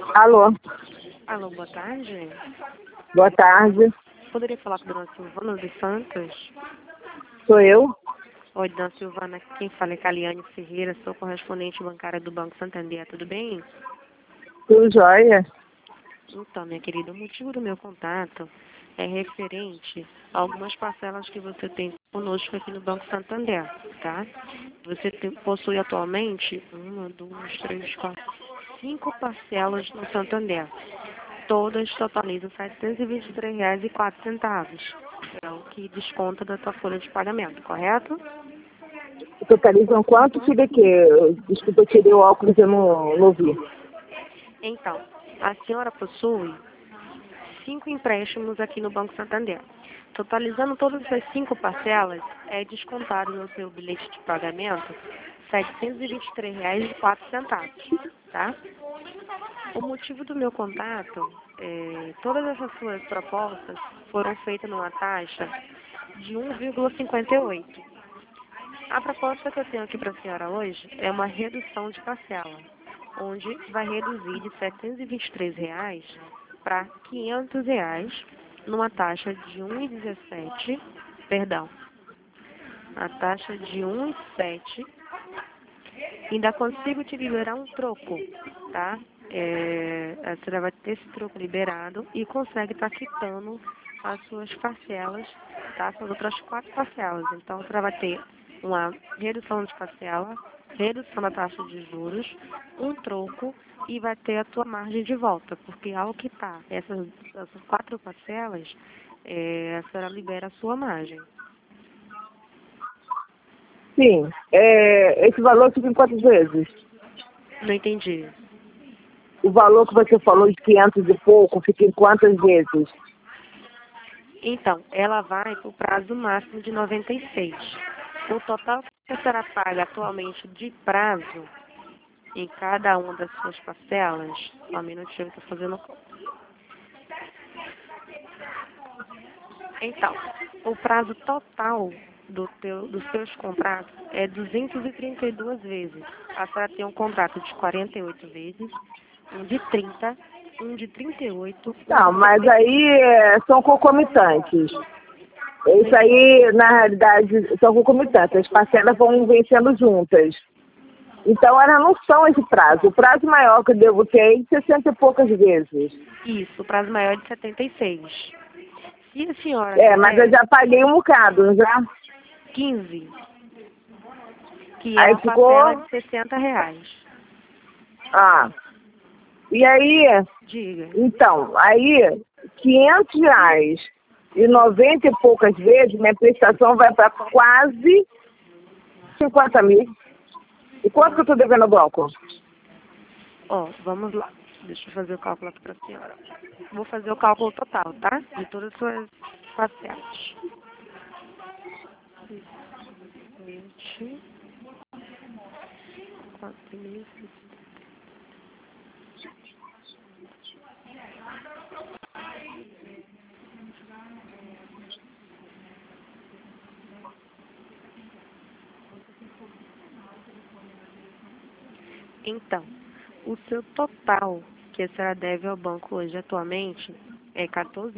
Alô, Alô, boa tarde. boa tarde. Poderia falar com a dona Silvana dos Santos? Sou eu? Oi, dona Silvana, quem fala é Caliane Ferreira, sou correspondente bancária do Banco Santander, tudo bem? Tudo jóia? Então, minha querida, o motivo do meu contato é referente a algumas parcelas que você tem conosco aqui no Banco Santander, tá? Você possui atualmente uma, duas, três, quatro, cinco parcelas no Santander. Todas totalizam R$ 723,04. É o que desconta da tua folha de pagamento, correto? Totalizam quanto? Tirei que? Desculpa, eu tirei o óculos e eu não vi. Então, a senhora possui 5 empréstimos aqui no Banco Santander. Totalizando todas essas 5 parcelas, é descontado no seu bilhete de pagamento R$ 723,04, tá? O motivo do meu contato todas essas suas propostas foram feitas numa taxa de 1,58. A proposta que eu tenho aqui para a senhora hoje é uma redução de parcela, onde vai reduzir de R$ 723 para R$ 500, numa taxa de 1,17, perdão, a taxa de 1,7. Ainda consigo te liberar um troco, tá? A senhora vai ter esse troco liberado e consegue estar quitando as suas parcelas, tá? São outras 4 parcelas. Então, a senhora vai ter uma redução de parcela, redução da taxa de juros, um troco e vai ter a tua margem de volta, porque ao quitar essas 4 parcelas, a senhora libera a sua margem. Sim. Esse valor fica em quantas vezes? Não entendi. O valor que você falou de 500 e pouco fica em quantas vezes? Então, ela vai para o prazo máximo de 96. O total que a senhora paga atualmente de prazo em cada uma das suas parcelas, só um minutinho que eu estou fazendo conta. Então, o prazo total dos seus contratos é 232 vezes. A senhora tem um contrato de 48 vezes, um de 30, um de 38, um Não, de mas 70. aí são concomitantes. Isso aí, na realidade, são concomitantes. As parcelas vão vencendo juntas. Então, elas não são esse prazo. O prazo maior que eu devo ter é de 60 e poucas vezes. Isso, o prazo maior é de 76. Se a senhora Mas eu quiser já paguei um bocado, não já? 15, que é Aí a parcela ficou... de R$ 60. Ah, e aí, Diga. então, aí, R$ 500 e 90 e poucas vezes, minha prestação vai para quase 50 mil. E quanto que eu estou devendo ao banco? Ó, vamos lá. Deixa eu fazer o cálculo aqui para a senhora. Vou fazer o cálculo total, tá? De todas as suas parcelas. 20, 4.000. Então, o seu total que a senhora deve ao banco hoje atualmente é R$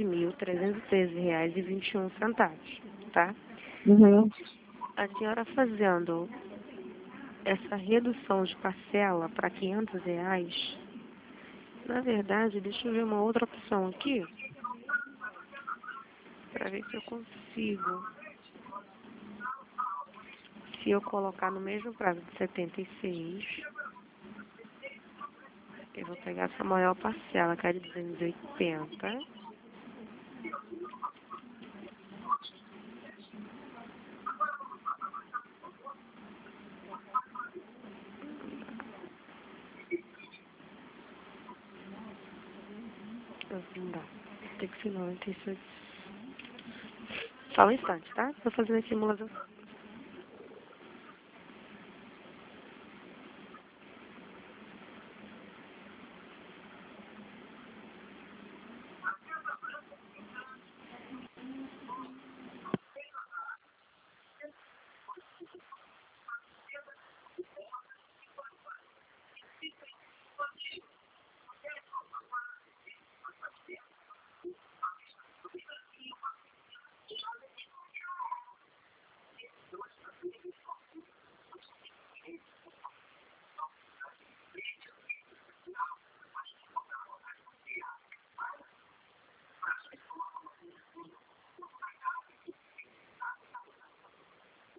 14.313,21, tá? Uhum. A senhora fazendo essa redução de parcela para R$ 500, na verdade, deixa eu ver uma outra opção aqui, para ver se eu consigo. Se eu colocar no mesmo prazo de 76, eu vou pegar essa maior parcela, que é de 280. Não dá. Tem que ser 96. Só um instante, tá? Estou fazendo a simulação.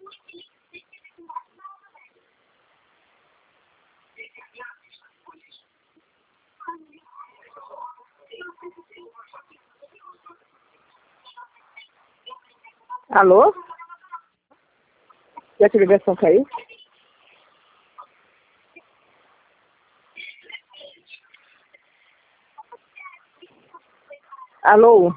Alô? Já que a ligação caiu? Alô?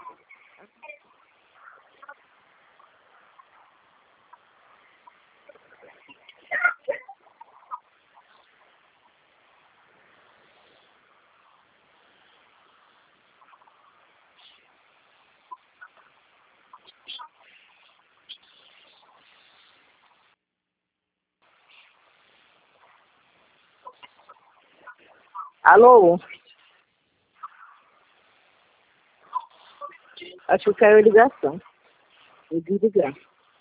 Alô? Acho que caiu a ligação. Vou desligar.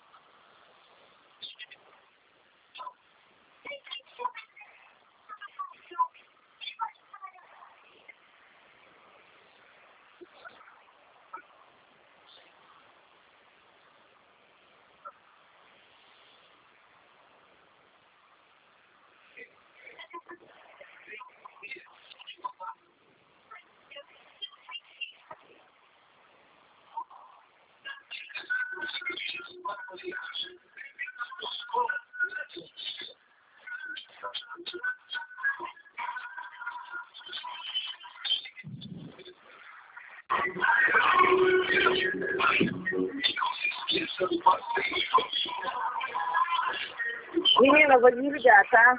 Menina, eu vou desligar, tá?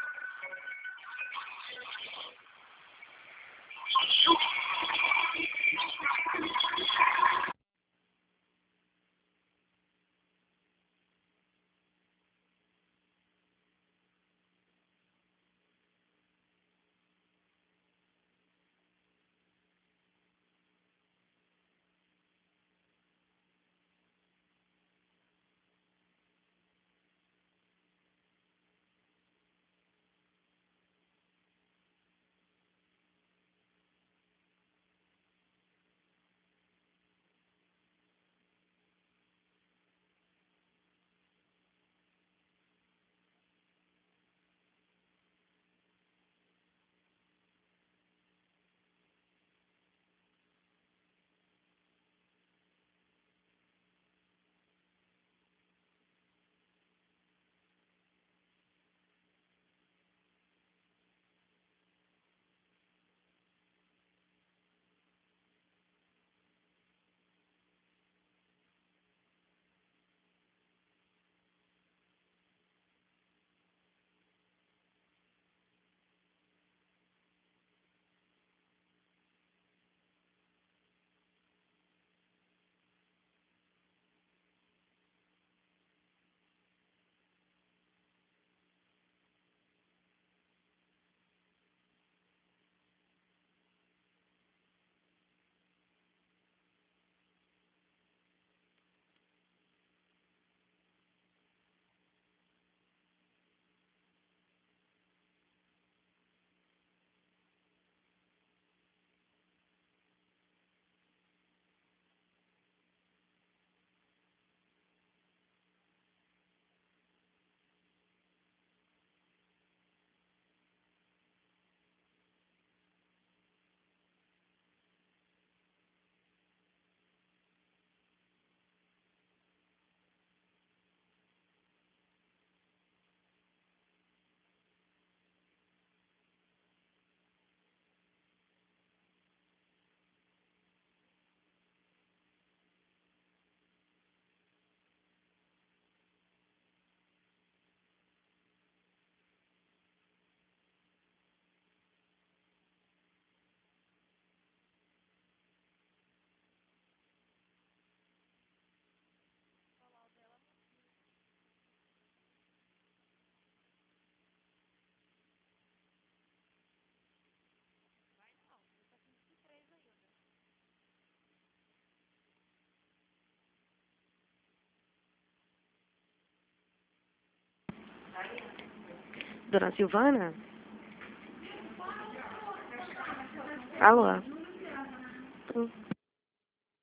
Dona Silvana? Alô?